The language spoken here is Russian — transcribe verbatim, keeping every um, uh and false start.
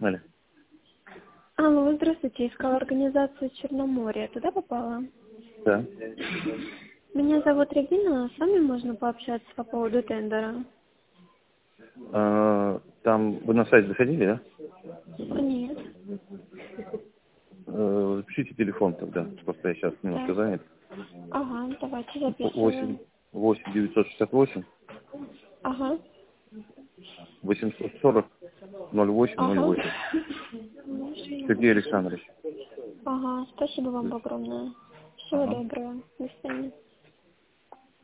Алло. Алло, здравствуйте. Искала организацию Черноморья. Туда попала? Да. Меня зовут Регина. С вами можно пообщаться по поводу тендера? А, там вы на сайт заходили, да? Нет. Э, Запишите телефон тогда, просто я сейчас немножко Так. занят. Ага, давайте Восемь, записываю. восемь девятьсот шестьдесят восемь Ага. восемьсот сорок ноль восемь ноль Ага. восемь. Сергей Александрович. Ага, спасибо вам огромное. Всего Ага. доброго. До свидания.